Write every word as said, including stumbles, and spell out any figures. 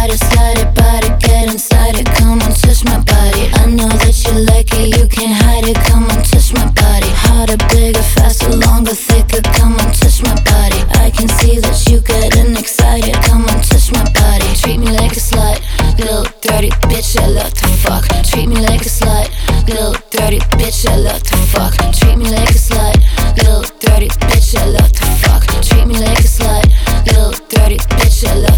Slide it, slide it, body, get inside it. Come on, touch my body. I know that you like it, you can't hide it. Come on, touch my body. Harder, bigger, faster, longer, thicker. Come on, touch my body. I can see that you getting excited. Come on, touch my body. Treat me like a slut, little dirty bitch, I love to fuck. Treat me like a slut, little dirty bitch, I love to fuck. Treat me like a slut, little dirty bitch, I love to fuck. Treat me like a slut, little dirty bitch, I love